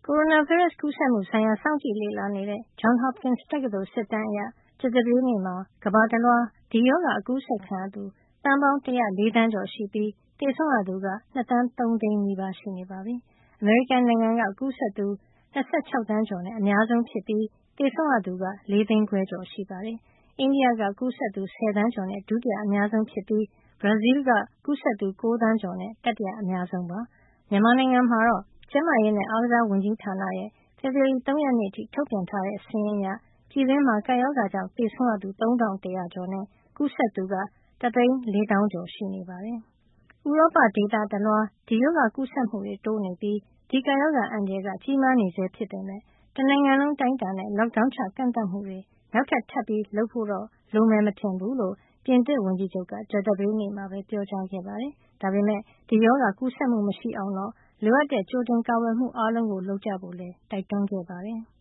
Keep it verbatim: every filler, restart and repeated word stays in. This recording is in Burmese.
ကိုရိုနာဗိုင်းရပ်စ် ကူးစက်မှုဆိုင်ရာ စောင့်ကြည့်လေ့လာနေတဲ့ Johns Hopkins တက္ကသိုလ် စစ်တမ်းအရ ကြာသပတေးနေ့မှာ ကမ္ဘာတလွှား ဒီရောဂါ အကူးစက်ခံရသူ သန်းပေါင်း ၁၀၄ သန်းကျော်ရှိပြီး သေဆုံးရသူက ၂ သန်း ၃ သိန်းနီးပါး ရှိနေပါပြီ။ အမေရိကန်နိုင်ငံက ကူးစက်သူ ၂၆ သန်းကျော်နဲ့ အများဆုံးဖြစ်ပြီး သေဆုံးရသူက ၄ သိန်းခွဲကျော် ရှိပါတယ်။ အိန္ဒိယက ကူးစက်သူ ၁၀ သန်းကျော်နဲ့ ဒုတိယအများဆုံးဖြစ်ပြီး ဘရာဇီးလ်က ကူးစက်သူ ၉ သန်းကျော်နဲ့ တတိယအများဆုံး ဖြစ်ပါတယ်။ မြန်မာနိုင်ငံမှာတော့ ကျန်းမာရေးနဲ့ အားကစားဝန်ကြီးဌာနရဲ့ ဖေဖေါ်ဝါရီလ ၃ ရက်နေ့အထိ ထုတ်ပြန်ထားတဲ့ စာရင်းအရ ပြည်တွင်းမှာ ကပ်ရောဂါကြောင့် သေဆုံးရသူ ၃၁၀၀ ကျော်နဲ့ ကူးစက်သူက တသိန်းလေးသောင်းကျော် ရှိနေပါတယ်။ ဥရောပဒေသတလွှား ဒီရောဂါကူးစက်မှုတွေ တိုးနေပြီး ဒီကပ်ရောဂါအန္တရာယ်က ကြီးမားနေဆဲ ဖြစ်ပေမယ့် တနိုင်ငံလုံး အတိုင်းအတာနဲ့ Lockdown ချ ကန့်သတ်မှုတွေ နောက်ထပ် ထပ်လုပ်ဖို့တော့ လိုမယ်မထင်ဘူးလို့ ပြင်သစ်ဝန်ကြီးချုပ်က ကြာသပတေးနေ့မှာပဲ ပြောကြားခဲ့ပါတယ်။ ဒါပေမယ့် ဒီရောဂါကူးစက်မှု မရှိအောင်တော့ လိုအပ်တဲ့ ကြိုတင်ကာကွယ်မှု အားလုံးကို လုပ်ကြဖို့လည်း တိုက်တွန်းခဲ့ပါတယ်။